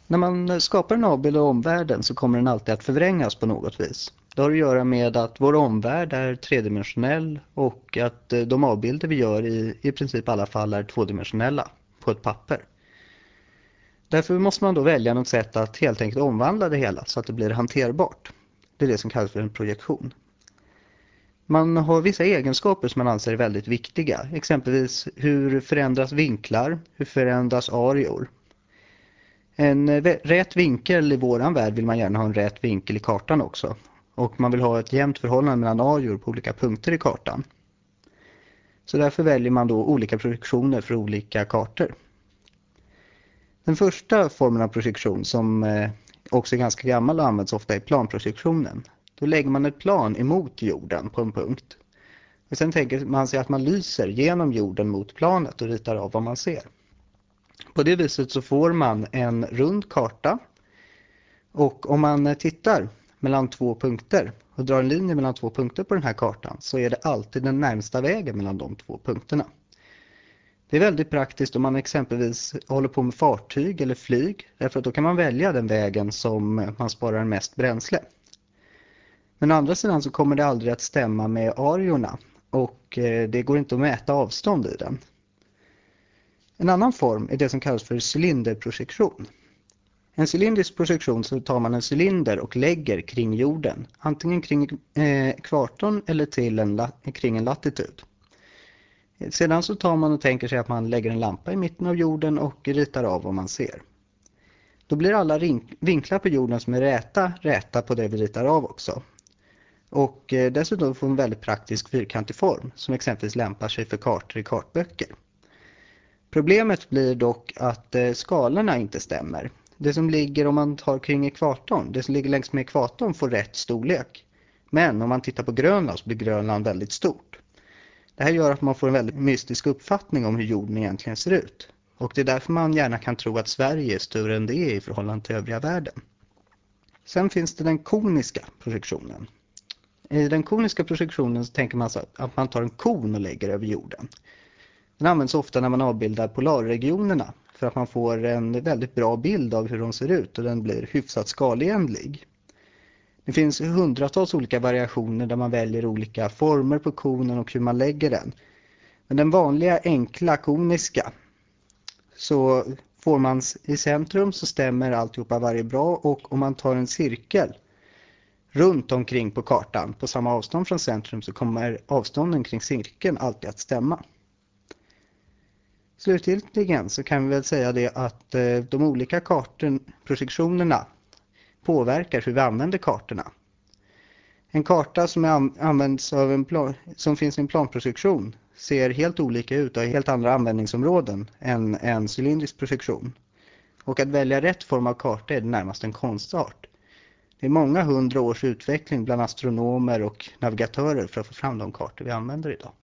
När man skapar en avbild av omvärlden så kommer den alltid att förvrängas på något vis. Det har att göra med att vår omvärld är tredimensionell och att de avbilder vi gör i princip alla fall är tvådimensionella på ett papper. Därför måste man då välja något sätt att helt enkelt omvandla det hela så att det blir hanterbart. Det är det som kallas för en projektion. Man har vissa egenskaper som man anser är väldigt viktiga. Exempelvis hur förändras vinklar, hur förändras areor. En rät vinkel i våran värld vill man gärna ha en rät vinkel i kartan också. Och man vill ha ett jämnt förhållande mellan areor på olika punkter i kartan. Så därför väljer man då olika projektioner för olika kartor. Den första formen av projektion som också är ganska gammal och används ofta är planprojektionen. Då lägger man ett plan emot jorden på en punkt. Och sen tänker man sig att man lyser genom jorden mot planet och ritar av vad man ser. På det viset så får man en rund karta. Och om man tittar mellan två punkter och drar en linje mellan två punkter på den här kartan så är det alltid den närmsta vägen mellan de två punkterna. Det är väldigt praktiskt om man exempelvis håller på med fartyg eller flyg, därför att då kan man välja den vägen som man sparar mest bränsle. Men å andra sidan så kommer det aldrig att stämma med areorna och det går inte att mäta avstånd i den. En annan form är det som kallas för cylinderprojektion. En cylindrisk projektion så tar man en cylinder och lägger kring jorden, antingen kring ekvatorn eller kring en latitud. Sedan så tar man och tänker sig att man lägger en lampa i mitten av jorden och ritar av vad man ser. Då blir alla vinklar på jorden som är räta på det vi ritar av också. Och dessutom får en väldigt praktisk fyrkantig form som exempelvis lämpar sig för kartor i kartböcker. Problemet blir dock att skalorna inte stämmer. Det som ligger om man tar kring ekvatorn, det som ligger längs med ekvatorn får rätt storlek. Men om man tittar på Grönland så blir Grönland väldigt stort. Det här gör att man får en väldigt mystisk uppfattning om hur jorden egentligen ser ut. Och det är därför man gärna kan tro att Sverige är större än det är i förhållande till övriga världen. Sen finns det den koniska projektionen. I den koniska projektionen så tänker man så att man tar en kon och lägger över jorden. Den används ofta när man avbildar polarregionerna för att man får en väldigt bra bild av hur de ser ut och den blir hyfsat skalenlig. Det finns hundratals olika variationer där man väljer olika former på konen och hur man lägger den. Men den vanliga enkla koniska så får man i centrum så stämmer alltihopa varje bra och om man tar en cirkel runt omkring på kartan på samma avstånd från centrum så kommer avstånden kring cirkeln alltid att stämma. Slutligen så kan vi väl säga det att de olika projektionerna påverkar hur vi använder kartorna. En karta som används av som finns i en planprojektion ser helt olika ut och har helt andra användningsområden än en cylindrisk projektion. Och att välja rätt form av karta är närmast en konstart. Det är många 100 års utveckling bland astronomer och navigatörer för att få fram de kartor vi använder idag.